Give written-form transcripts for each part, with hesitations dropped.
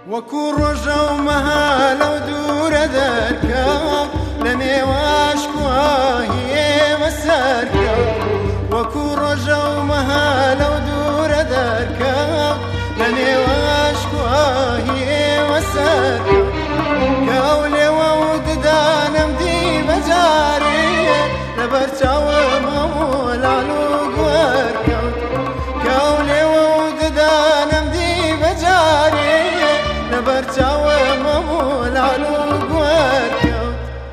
وەکوو ڕۆژە و مەها لەو دوورە دەرکەوت لە نێواش کوهی ئێمە سەرکەوت وەکوو ڕۆژە و مەها لەو دوورە دەرکەوت لە نێواش کوهی ئێمە سەرکەوت کەو لێوە و ددانم دی بەجارێ لەبەر چاوەمە وەلال و گوەرکەوت کەو لێوە و ددانم دی بەجارێ لەبەر چاوەمە وەلال و گوەرکەوت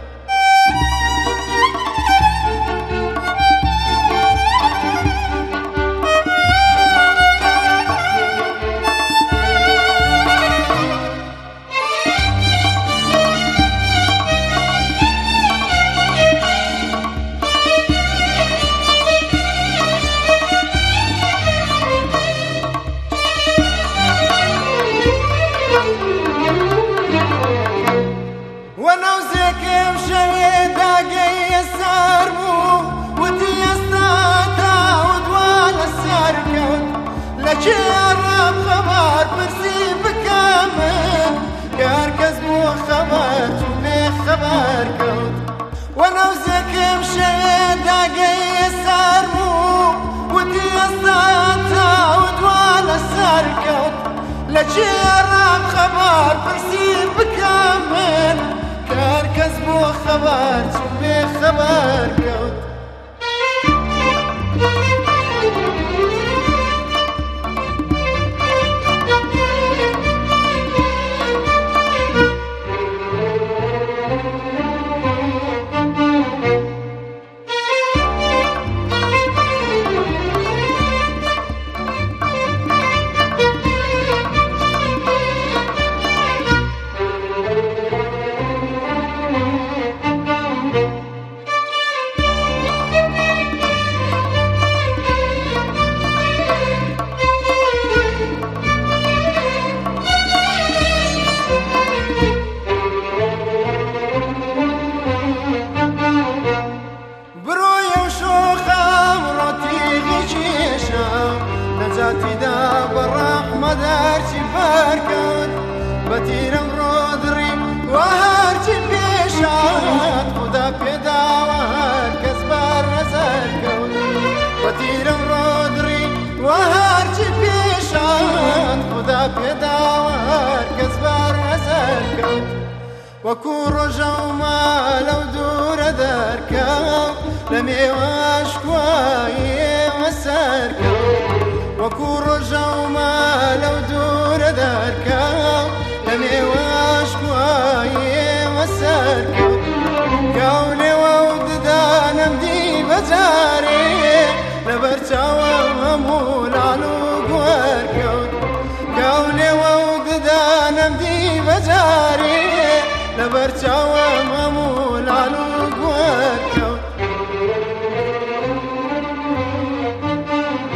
ونوزێکم شەوێدا گەیە سەر بوو وتی ئێستا تاوت وا لە سەر کەوت لە کێڕم خەبار پرسی بکەم من کە هەرکەس بووە خەبەر چوو بێ خەبەر کەوت ونوزێکم شەوێدا گەیە سەر بوو وتی ئێستا تاوت وا لە سەر کەوت لە کێڕم خەبار پرسی بکەم من کار کەس بۆ خەبەر چوو بێ خەبەر کەوت نەجاتیدا بەڕەحمەت هەرچی بەرکەوت بەتیرم ڕۆدڕی وە هەرچی پێشات خودا پێداوە هەرکەس بەر نەزەر کەوت بەتیرم ڕۆدڕی وە هەرچی پێشات خودا پێداوە هەرکەس بەر نەزەر کەوت وەکوو ڕۆژە و مەها لەو دوورە دەرکەوت لە نێواش کوهی ئێمە سەرکەوت وەکوو ڕۆژە و مەها لەو دوورە دەرکەوت لە نێواش کوهی ئێمە سەرکەوت کەو لێوە و ددانم دی بەجارێ لەبەر چاوەم هەموو لاڵ و گوەرکەوت کەو لێوە و ددانم دی بەجارێ لەبەر چاوەم